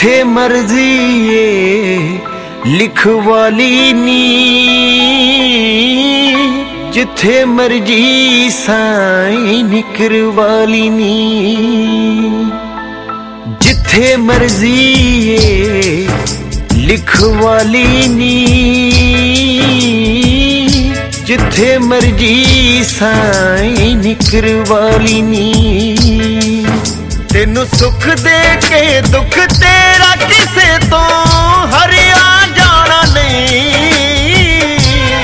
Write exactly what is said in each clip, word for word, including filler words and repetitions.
जिथे मर्जी ये लिखवाली नी, जिथे मर्जी साइन करवाली नी, जिथे मर्जी ये लिखवाली नी, जिथे मर्जी साइन करवाली नी। तेनू सुख दे के दुख तेरा किसे तो हरिया जाना नहीं।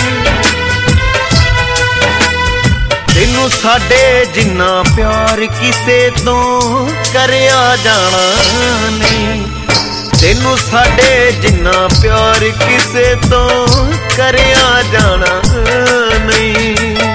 तेनू साडे जिन्ना प्यार किसे तो करया जाना नहीं। तेनू साडे जिन्ना प्यार किसे तो करया जाना नहीं।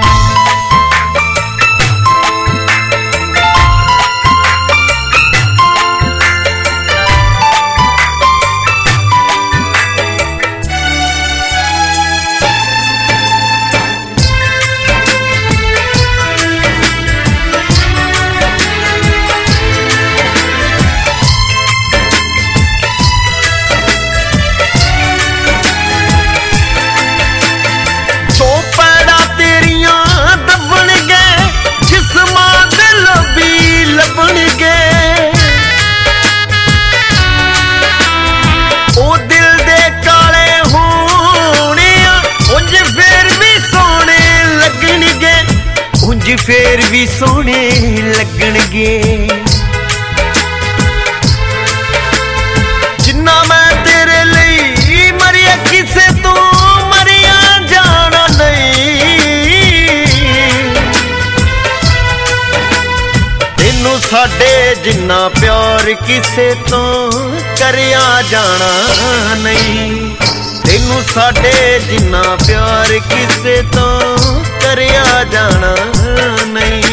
फेर भी सोने लगणगे जिन्ना मैं तेरे लिए मरिया किसे तो मरिया जाना नहीं। तेनू साडे जिन्ना प्यार किसे तो करया जाना नहीं। तेनू साडे जिन्ना प्यार किसे तो करया जाना नहीं।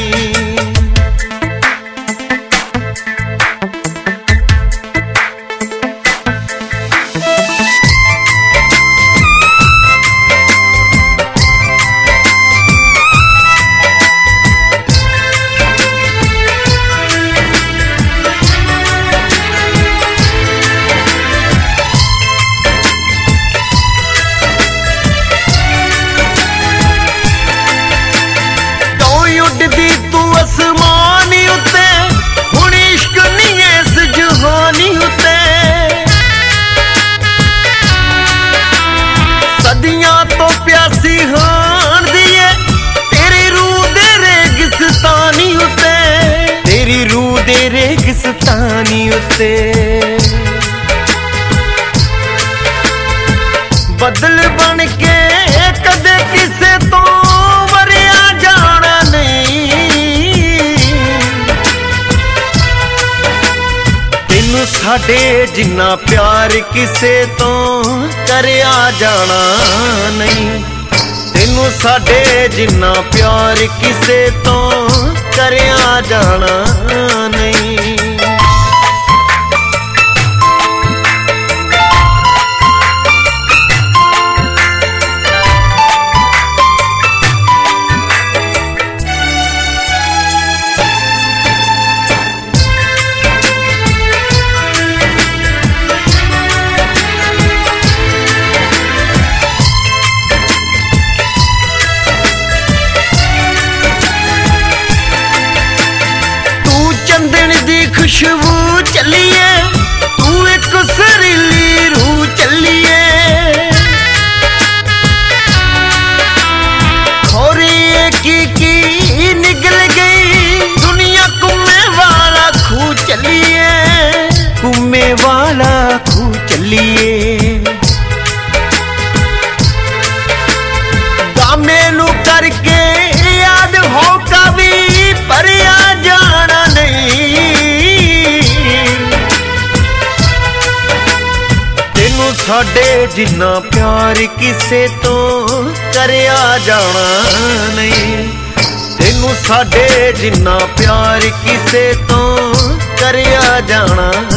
आसमानी उत्ते हुण इश्क नहीं इस जहानी उत्ते। सदियां तो प्यासी हान दिए तेरी रूह दे रेगिस्तानी उत्ते। तेरी रूह दे रेगिस्तानी उत्ते बदल बन के कदे किसे तो वरिया जाना नहीं। तेनू साडे जिन्ना प्यार किसे तो करया जाना नहीं। तेनू साडे जिन्ना प्यार किसे तो करया जाना नहीं। खुशबू चलिए तू एक सरीली रूह चलिए। खोरी की की निकल गई दुनिया कुम्मे वाला खू चलिए। कुम्मे वाला खू चलिए गामे नू करके याद हो कभी परिया जाना नहीं। साडे जिन्ना प्यार किसे तो करया जाना नहीं। तेनू साडे जिन्ना प्यार किसे तो करया जाना